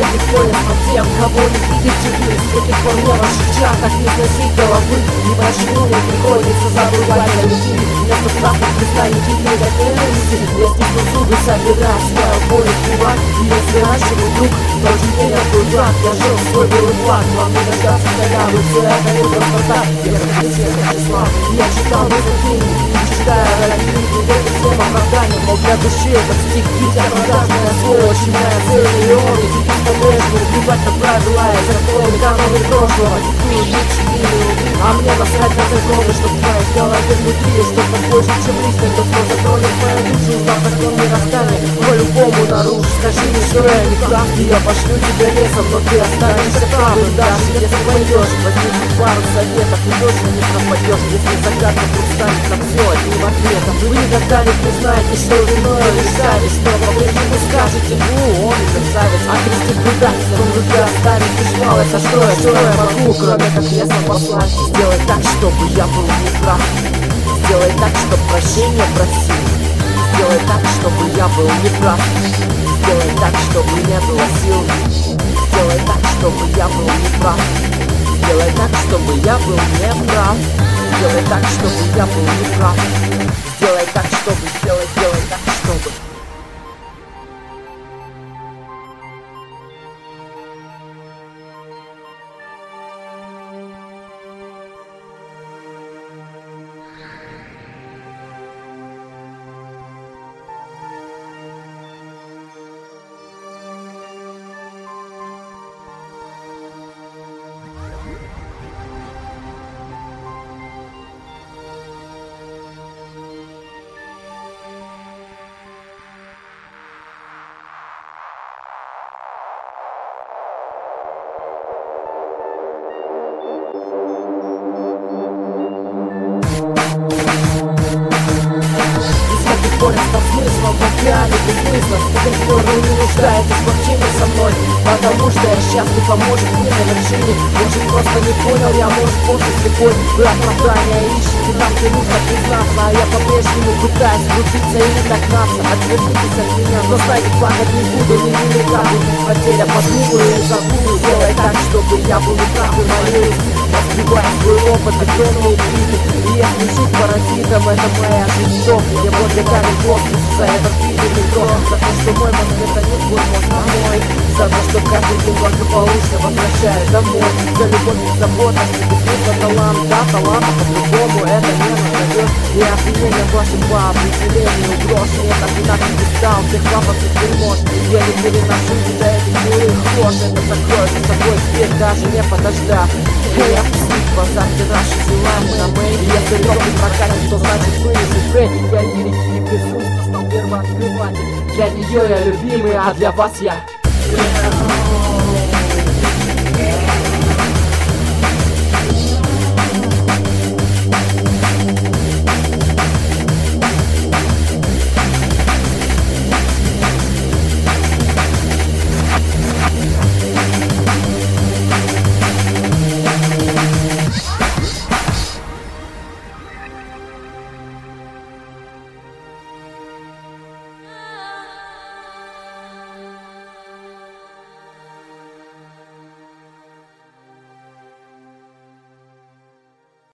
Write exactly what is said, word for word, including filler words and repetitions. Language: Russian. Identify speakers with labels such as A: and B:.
A: будет полезно тем, кого не видите вы. С таких пор мне в ваших чатах не сносить головы. И почему мне приходится забывать о любви? Вместо страстных признаний видны как ненависти. Я стиснул зубы, собираю свою боль убивать. И если раньше был друг, то теперь я был враг. Я жил свой белый флаг, вам не дождаться халявы. Все это не просто так, я как всех числа. Я читал много книг, читая родители, верю всем оправданиям. Мол, для души этот стих дитя продажная сволочь. Моя цель миллионы, теперь по-прежнему убивать на правила и законы каноны прошлого. Диктую лучше или убить, а мне насрать на законы, что в твоей голове внутри что-то больше, чем личное. То, что затронет мою душу, узнав закон мироздания, по-любому наружу. Скажи мне, что я не прав, и я пошлю тебя лесом, но ты останешься правым. Даже если пойдешь, возьми пару советов, и точно не пропадешь. Если загадка вдруг станет на все одним ответом. Вы никогда не признаете, что виной лишь зависть, что по-прежнему скажете: ну, он красавец. А крестик беда, он руки оставит, ты шмал, это что я, что я могу, кроме как леса послать? Сделай так, чтобы я был неправ. Сделай так, чтобы прощения просил. Сделай так, чтобы я был неправ. Сделай так, чтобы не было сил. Сделай так, чтобы я был неправ. Сделай так, чтобы я был неправ. Сделай так, чтобы я был неправ. Сделай так, чтобы, сделай, сделай так, чтобы. Поле стал смыслом, в океане без смысла. С тех пор вы не нуждаетесь в общении со мной, потому что я счастлив, а может не на вершине. Может просто не понял, я может после слепой. Вы оправдания ищете там, где нужно признаться, а я по-прежнему пытаюсь влюбиться или догнаться. Отвернитесь от меня, но знаете, плакать не буду, не велика будет потеря. Подумаю и забуду, сделай так, чтобы я был неправ и молюсь. Разбивая свой опыт, бетонные плиты. И если жизнь паразитом, это моя жизнь. Я благодарен Господу за этот видимый крок, за то, что мой мозг это не твой мозг, а мой. За то, что каждый день благополучно возвращаюсь домой. За любовь и заботность, без смысла талант. Да, таланта по-другому это не назовешь. И обвинение вашим по определению грош. Нет, так иначе не стал, всех папа ты дерьмош. Я не переношу тебя этих милых рож. Это закроет за собой дверь, даже не подождав. Эй, я псих, базар, тираж, взяла на мейн. Если рок не прокатит, то значит вынесет брейн. Я лирики не присутствую, стал первооткрыватель. Для нее я любимый, а для вас я